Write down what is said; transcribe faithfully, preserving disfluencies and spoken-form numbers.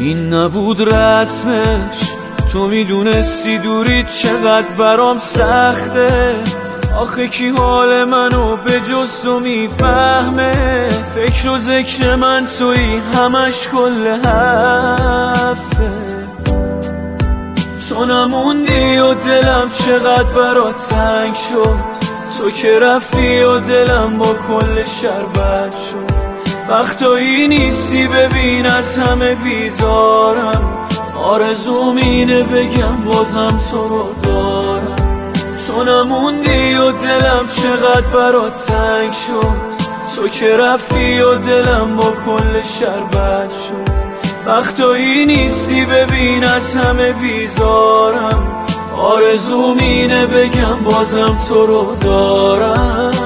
این نبود رسمش، تو میدونستی دوری چقدر برام سخته. آخه کی حال منو به جز تو میفهمه؟ فکر و ذکر من توی همش کل هفته. تو نموندی و دلم چقدر برات تنگ شد، تو که رفتی و دلم با کل شربت شد. وقتایی نیستی ببین از همه بیزارم، آرزوم اینه بگم بازم تو رو دارم. تو نموندی و دلم چقدر برات تنگ شد، تو که رفتی و دلم با کل شربت شد. وقتایی نیستی ببین از همه بیزارم، آرزوم اینه بگم بازم تو رو دارم.